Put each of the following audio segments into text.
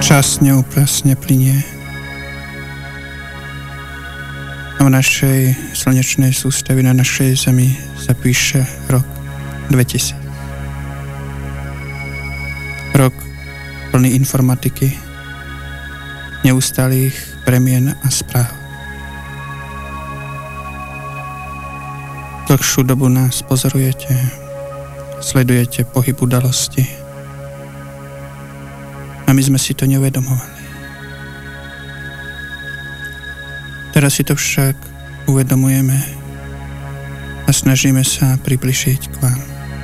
Čas neúprasne plynie. A v našej slnečnej sústave na našej Zemi sa píše rok 2000. Rok plný informatiky, neustálých premien a správ. Dlhšiu dobu nás pozorujete, sledujete pohyb udalosti. A my sme si to neuvedomovali. Teraz si to však uvedomujeme a snažíme sa približiť k vám.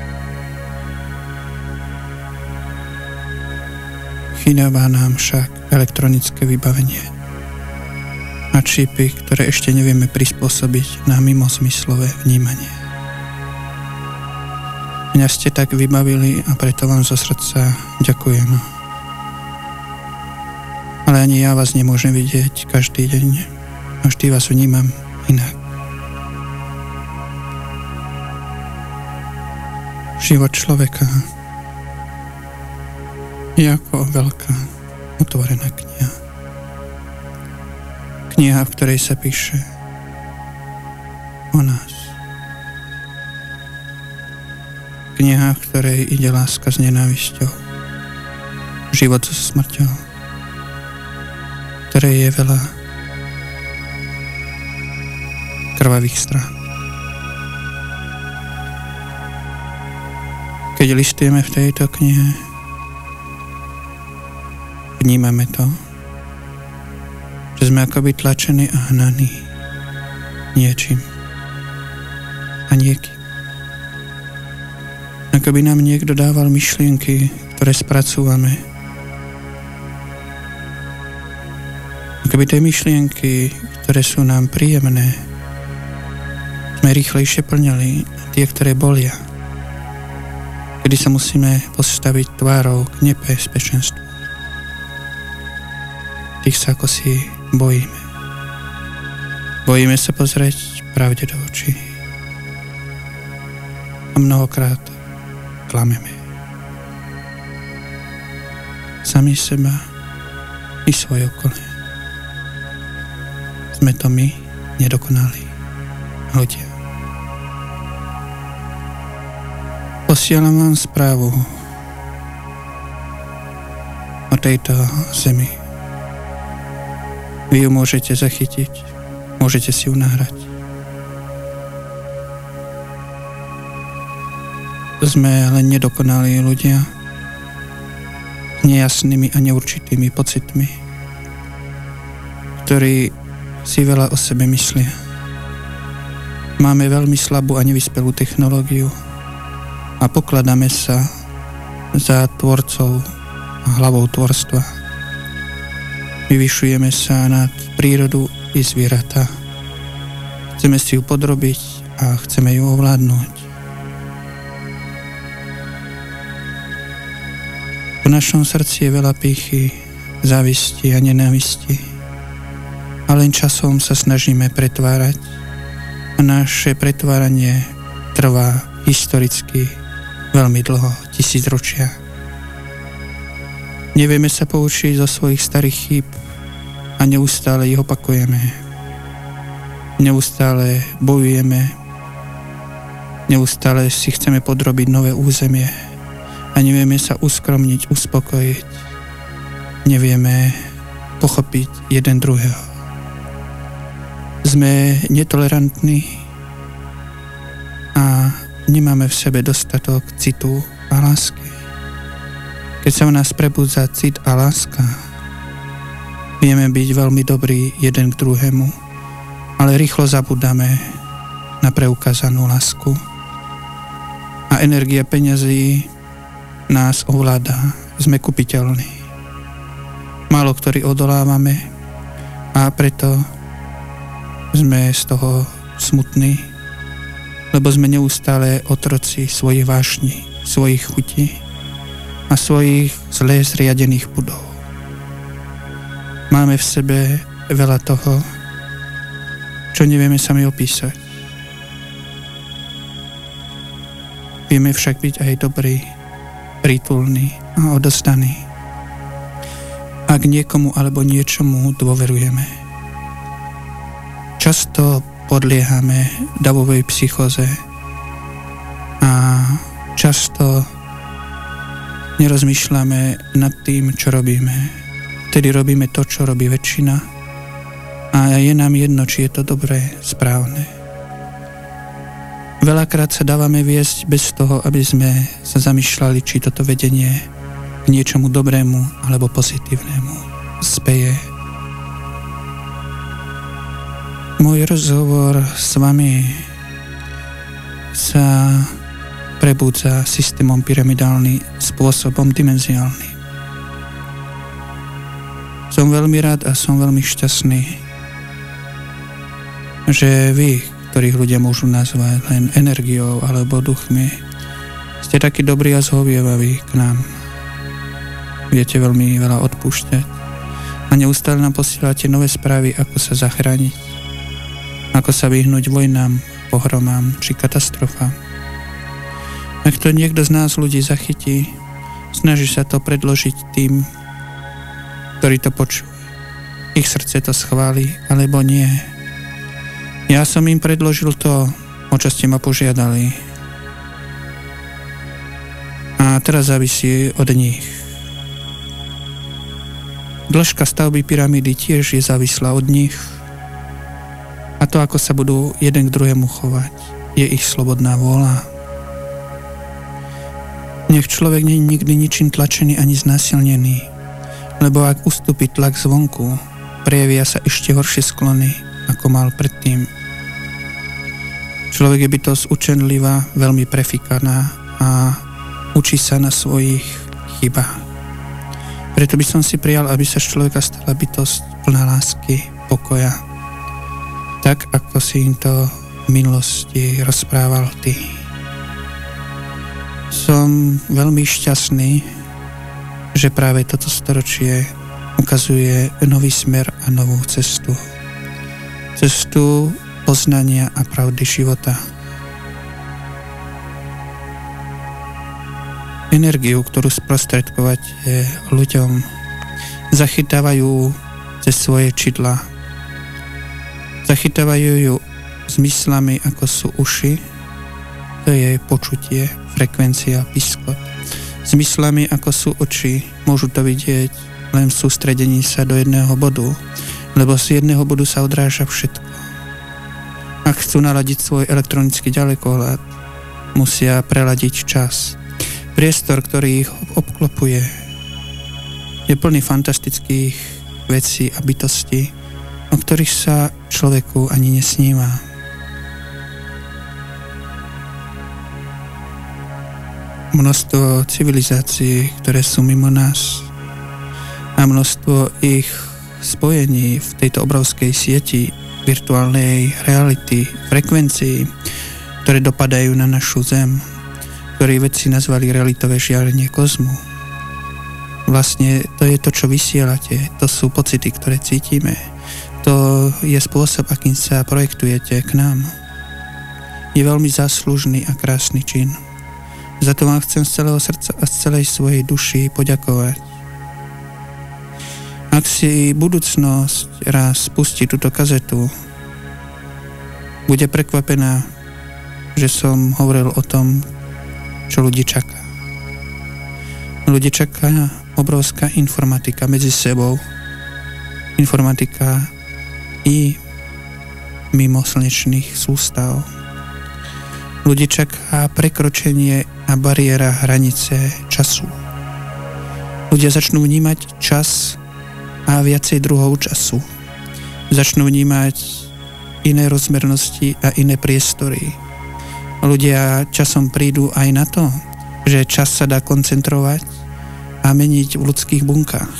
Chýbá nám však elektronické vybavenie a čipy, ktoré ešte nevieme prispôsobiť na mimozmyslové vnímanie. Mňa ste tak vybavili a preto vám zo srdca ďakujem. Ale ani ja vás nemôžem vidieť každý deň a vždy vás vnímam inak. Život človeka je ako veľká otvorená kniha. Kniha, v ktorej sa píše o nás. Kniha, v ktorej ide láska s nenávisťou, život so smrťou, ktorej je veľa krvavých strán. Keď listujeme v tejto knihe, vnímame to, že sme akoby tlačení a hnaní niečím a niekým. Akoby nám niekto dával myšlienky, ktoré spracúvame. Akoby tie myšlienky, ktoré sú nám príjemné, sme rýchlejšie plňali a tie, ktoré bolia, kedy sa musíme postaviť tvárou k nebezpečenstvu. Tých sa ako si bojíme. Bojíme sa pozrieť pravde do očí. A mnohokrát klameme. Sami seba i svoje okolie. Sme to my, nedokonalí ľudia. Posielam vám správu o tejto zemi. Vy ju môžete zachytiť, môžete si ju nahrať. Sme len nedokonalí ľudia s nejasnými a neurčitými pocitmi, ktorí si veľa o sebe myslia. Máme veľmi slabú a nevyspelú technológiu a pokladáme sa za tvorcov a hlavou tvorstva. Vyvyšujeme sa nad prírodu i zvieratá. Chceme si ju podrobiť a chceme ju ovládnuť. V našom srdci je veľa pýchy, závisti a nenávisti. A len časom sa snažíme pretvárať a naše pretváranie trvá historicky veľmi dlho, 1000 ročia. Nevieme sa poučiť zo svojich starých chýb a neustále ich opakujeme. Neustále bojujeme, neustále si chceme podrobiť nové územie a nevieme sa uskromniť, uspokojiť. Nevieme pochopiť jeden druhého. Sme netolerantní a nemáme v sebe dostatok citu a lásky. Keď sa v nás prebudza cit a láska, vieme byť veľmi dobrí jeden k druhému, ale rýchlo zabudáme na preukázanú lásku a energia peňazí nás ovláda. Sme kupiteľní. Málo ktorí odolávame a preto sme z toho smutní, lebo sme neustále otroci svojich vášní, svojich chutí a svojich zle zriadených budov. Máme v sebe veľa toho, čo nevieme sami opísať. Vieme však byť aj dobrý, prítulný a odovzdaný. ak niekomu alebo niečomu dôverujeme. Často podliehame davovej psychóze a často nerozmýšľame nad tým, čo robíme. Vtedy robíme to, čo robí väčšina a je nám jedno, či je to dobré, správne. Veľakrát sa dávame viesť bez toho, aby sme sa zamýšľali, či toto vedenie k niečomu dobrému alebo pozitívnemu speje. Môj rozhovor s vami sa prebúdza systémom pyramidálny spôsobom dimenziálny. Som veľmi rád a som veľmi šťastný, že vy, ktorých ľudia môžu nazvať len energiou alebo duchmi, ste takí dobrí a zhovievaví k nám. Viete veľmi veľa odpúšťať a neustále nám posielate nové správy, ako sa zachrániť, ako sa vyhnúť vojnám, pohromám či katastrofám. Ak to niekto z nás ľudí zachytí, snaží sa to predložiť tým, ktorí to počujú. Ich srdce to schváli, alebo nie. Ja som im predložil to, o čo ste ma požiadali. A teraz závisí od nich. Dĺžka stavby pyramídy tiež je závislá od nich. A to, ako sa budú jeden k druhému chovať, je ich slobodná vôľa. Nech človek nie je nikdy ničím tlačený ani znásilnený, lebo ak ustúpi tlak zvonku, prejavia sa ešte horšie sklony, ako mal predtým. Človek je bytosť učenlivá, veľmi prefikaná a učí sa na svojich chybách. Preto by som si prijal, aby sa z človeka stala bytosť plná lásky, pokoja, tak ako si im to v minulosti rozprával ty. Som veľmi šťastný, že práve toto storočie ukazuje nový smer a novú cestu. Cestu poznania a pravdy života. Energiu, ktorú sprostredkovate ľuďom, zachytávajú cez svoje čidlá. Zachytávajú ju zmyslami, ako sú uši, to je počutie, frekvencia, piskot. Zmyslami, ako sú oči, môžu to vidieť len v sústredení sa do jedného bodu, lebo z jedného bodu sa odráža všetko. Ak chcú naladiť svoj elektronický ďalekohľad, musia preladiť čas. Priestor, ktorý ich obklopuje, je plný fantastických vecí a bytostí, o ktorých sa človeku ani nesníva. Množstvo civilizácií, ktoré sú mimo nás, a množstvo ich spojení v tejto obrovskej sieti virtuálnej reality, frekvencií, ktoré dopadajú na našu Zem, ktoré vedci nazvali realitové žiarenie kozmu. Vlastne to je to, čo vysielate, to sú pocity, ktoré cítime. To je spôsob, akým sa projektujete k nám. Je veľmi záslužný a krásny čin. Za to vám chcem z celého srdca a z celej svojej duši poďakovať. Ak si budúcnosť raz pustí túto kazetu, bude prekvapená, že som hovoril o tom, čo ľudí čaká. Ľudí čaká obrovská informatika medzi sebou. Informatika i mimo slnečných sústav. Ľudí čaká prekročenie a bariéra hranice času. Ľudia začnú vnímať čas a viacej druhov času. Začnú vnímať iné rozmernosti a iné priestory. Ľudia časom prídu aj na to, že čas sa dá koncentrovať a meniť v ľudských bunkách.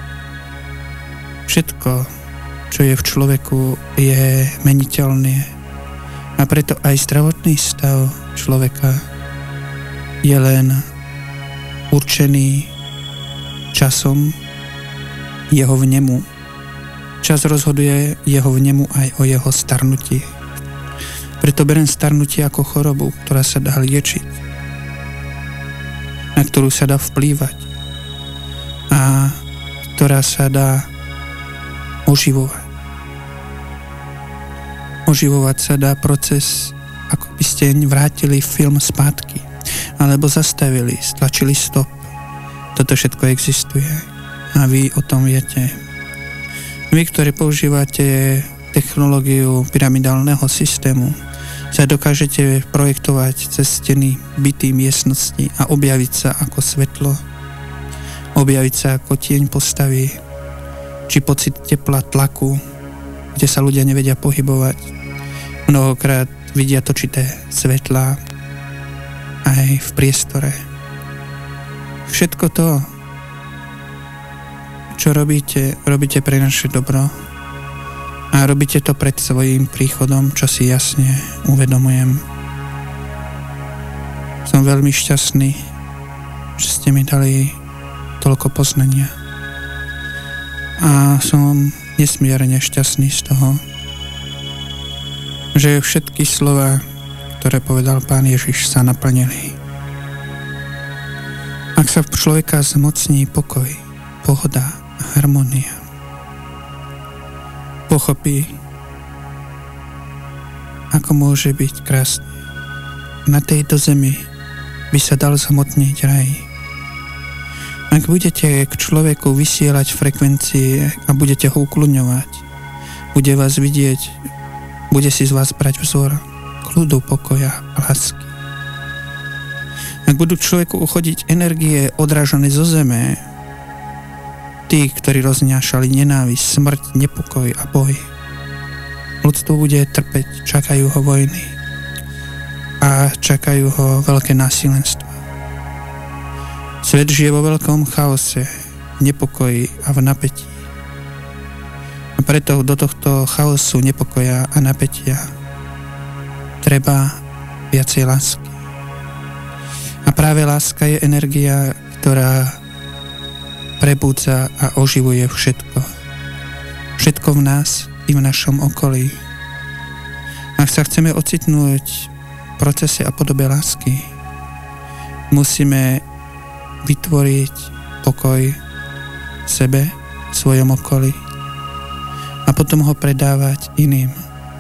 Všetko, čo je v človeku, je meniteľné. A preto aj zdravotný stav človeka je len určený časom jeho vnemu. Čas rozhoduje jeho vnemu aj o jeho starnutí. Preto beriem starnutie ako chorobu, ktorá sa dá liečiť, na ktorú sa dá vplývať a ktorá sa dá oživovať. Oživovať sa dá proces, ako by ste vrátili film spátky, alebo zastavili, stlačili stop. Toto všetko existuje a vy o tom viete. Vy, ktorí používate technológiu pyramidálneho systému, sa dokážete projektovať cez steny bytý miestnosti a objaviť sa ako svetlo, objaviť sa ako tieň postavy, či pocit tepla, tlaku, kde sa ľudia nevedia pohybovať. Mnohokrát vidia točité svetlá aj v priestore. Všetko to, čo robíte pre naše dobro a robíte to pred svojím príchodom, čo si jasne uvedomujem. Som veľmi šťastný, že ste mi dali toľko poznania a som nesmierne šťastný z toho, že všetky slova, ktoré povedal Pán Ježiš, sa naplnili. Ak sa v človeka zmocní pokoj, pohoda a harmónia, pochopí, ako môže byť krásne. Na tejto zemi by sa dal zhmotniť raj. Ak budete k človeku vysielať frekvencie a budete ho ukľudňovať, bude vás vidieť, bude si z vás brať vzor kľudu, pokoja a lásky. Ak budú človeku uchodiť energie odrážané zo zeme, tí, ktorí roznášali nenávisť, smrť, nepokoj a boj, ľudstvo bude trpeť, čakajú ho vojny a čakajú ho veľké násilenstva. Svet žije vo veľkom chaose, v nepokoji a v napätí. A preto do tohto chaosu, nepokoja a napätia treba viacej lásky. A práve láska je energia, ktorá prebudza a oživuje všetko. Všetko v nás i v našom okolí. Ak sa chceme ocitnúť v procese a podobe lásky, musíme vytvoriť pokoj v sebe, v svojom okolí a potom ho predávať iným.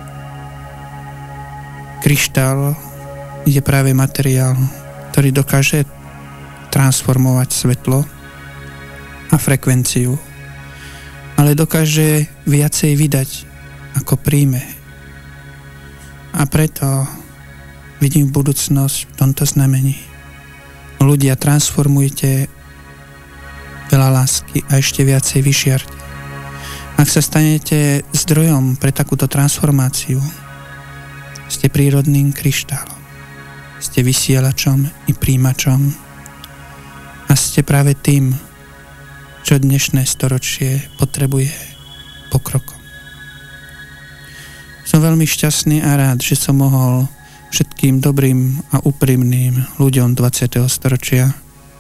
Kryštál je práve materiál, ktorý dokáže transformovať svetlo a frekvenciu, ale dokáže viacej vydať, ako príjme. A preto vidím budúcnosť v tomto znamení. Ľudia, transformujte veľa lásky a ešte viacej vyšiarte. Ak sa stanete zdrojom pre takúto transformáciu, ste prírodným kryštálom, ste vysielačom i príjimačom a ste práve tým, čo dnešné storočie potrebuje pokrokom. Som veľmi šťastný a rád, že som mohol všetkým dobrým a úprimným ľuďom 20. storočia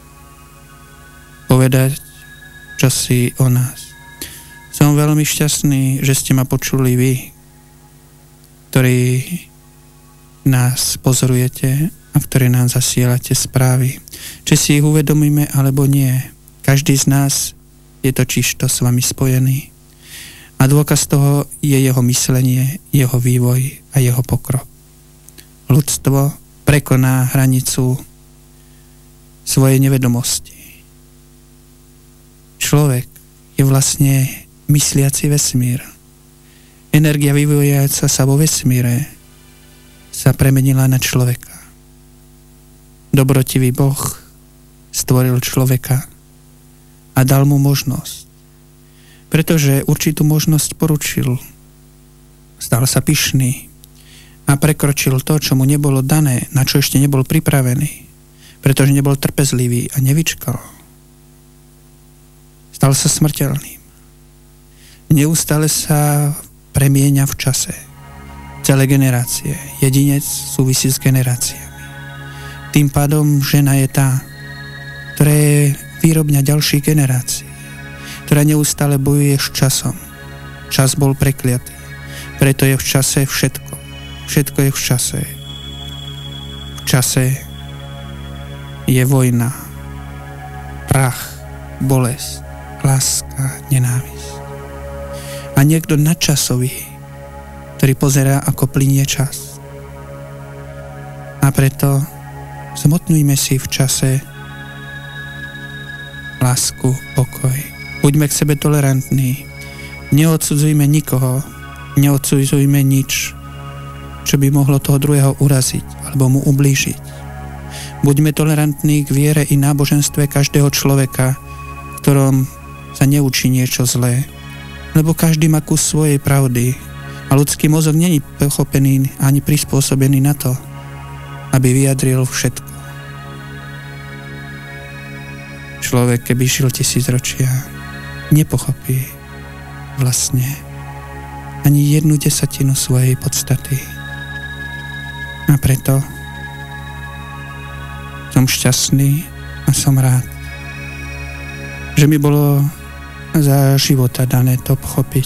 povedať čosi o nás. Som veľmi šťastný, že ste ma počuli vy, ktorí nás pozorujete a ktorí nám zasielate správy. Či si ich uvedomíme, alebo nie. Každý z nás je totiž to s vami spojený. A dôkaz toho je jeho myslenie, jeho vývoj a jeho pokrok. Ľudstvo prekoná hranicu svojej nevedomosti. Človek je vlastne mysliaci vesmír. Energia vyvíjajúca sa vo vesmíre sa premenila na človeka. Dobrotivý Boh stvoril človeka a dal mu možnosť. Pretože určitú možnosť poručil. Stal sa pyšný a prekročil to, čo mu nebolo dané, na čo ešte nebol pripravený. Pretože nebol trpezlivý a nevyčkal. Stal sa smrteľným. Neustále sa premieňa v čase. Celé generácie. Jedinec súvisí s generáciami. Tým pádom žena je tá, ktorá je výrobňa ďalších generácií, ktorá neustále bojuje s časom. Čas bol prekliatý. Preto je v čase všetko. Všetko je v čase. V čase je vojna, prach, bolesť a láska, nenávisť. A niekto nadčasový, ktorý pozerá, ako plynie čas. A preto zmotňujme si v čase lásku, pokoj. Buďme k sebe tolerantní. Neodsudzujme nikoho, neodsudzujme nič, čo by mohlo toho druhého uraziť alebo mu ublížiť. Buďme tolerantní k viere i náboženstve každého človeka, ktorom sa neučí niečo zlé, lebo každý má kus svojej pravdy a ľudský mozog není pochopený ani prispôsobený na to, aby vyjadril všetko. Človek, keby žil 1000 ročia, nepochopí vlastne ani 1/10 svojej podstaty. A preto som šťastný a som rád, že mi bolo za života dané to pochopiť,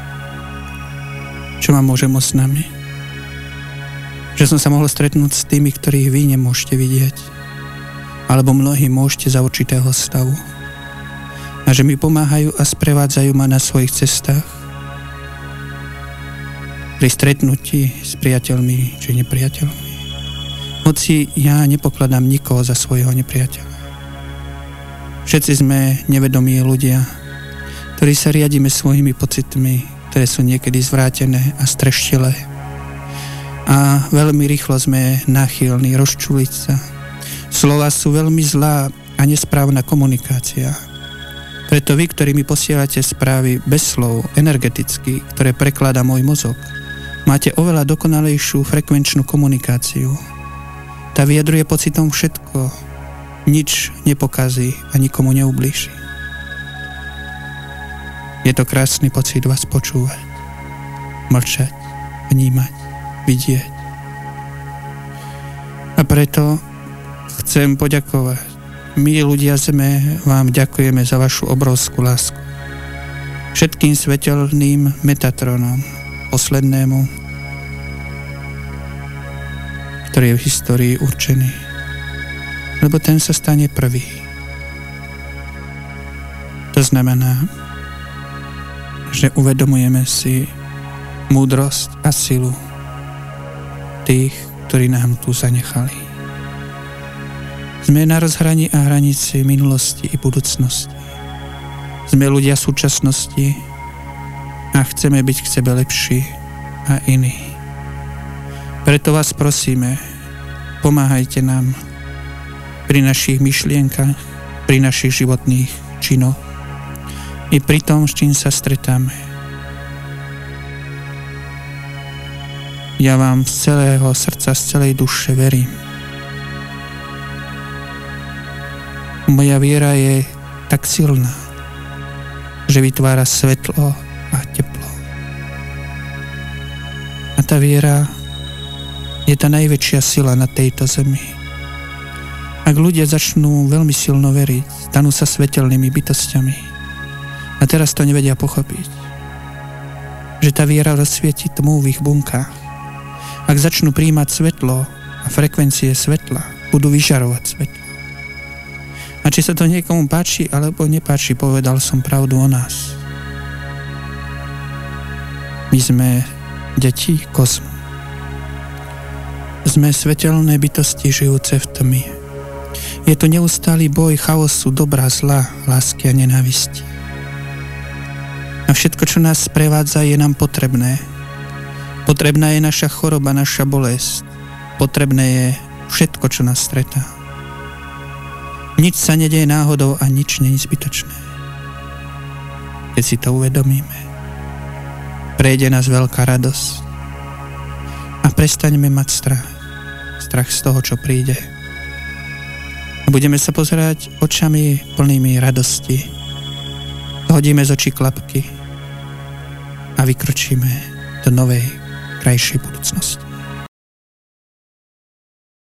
čo ma môže môcť s nami. Že som sa mohol stretnúť s tými, ktorých vy nemôžete vidieť, alebo mnohí môžete za určitého stavu. A že mi pomáhajú a sprevádzajú ma na svojich cestách, pri stretnutí s priateľmi či nepriateľmi. Hoci ja nepokladám nikoho za svojho nepriateľa. Všetci sme nevedomí ľudia, ktorí sa riadíme svojimi pocitmi, ktoré sú niekedy zvrátené a streštilé. A veľmi rýchlo sme náchylní rozčuliť sa. Slova sú veľmi zlá a nesprávna komunikácia. Preto vy, ktorí mi posielate správy bez slov, energeticky, ktoré prekladá môj mozog, máte oveľa dokonalejšiu frekvenčnú komunikáciu. Tá vyjadruje pocitom všetko, nič nepokazí a nikomu neublíži. Je to krásny pocit vás počúvať, mlčať, vnímať, vidieť. A preto chcem poďakovať. My, ľudia Zeme, vám ďakujeme za vašu obrovskú lásku. Všetkým svetelným Metatronom, poslednému, ktorý je v histórii určený. Lebo ten sa stane prvý. To znamená, že uvedomujeme si múdrosť a silu tých, ktorí nám tu zanechali. Sme na rozhraní a hranici minulosti i budúcnosti. Sme ľudia súčasnosti a chceme byť k sebe lepší a iní. Preto vás prosíme, pomáhajte nám pri našich myšlienkach, pri našich životných činoch i pri tom, s čím sa stretáme. Ja vám z celého srdca, z celej duše verím. Moja viera je tak silná, že vytvára svetlo a teplo. A tá viera je tá najväčšia sila na tejto zemi. Ak ľudia začnú veľmi silno veriť, stanú sa svetelnými bytostiami. A teraz to nevedia pochopiť. Že tá viera rozsvieti tmu v ich bunkách. Ak začnú prijímať svetlo a frekvencie svetla, budú vyžarovať svetlo. A či sa to niekomu páči alebo nepáči, povedal som pravdu o nás. My sme deti kozmu. Sme svetelné bytosti žijúce v tme. Je to neustály boj chaosu, dobra, zla, lásky a nenávisti. A všetko, čo nás sprevádza, je nám potrebné. Potrebná je naša choroba, naša bolesť. Potrebné je všetko, čo nás stretá. Nič sa nedeje náhodou a nič nie je zbytočné. Keď si to uvedomíme, prejde nás veľká radosť a prestaňme mať strach. Strach z toho, čo príde. A budeme sa pozerať očami plnými radosti. Hodíme z očí klapky a vykročíme do novej, krajšej budúcnosti.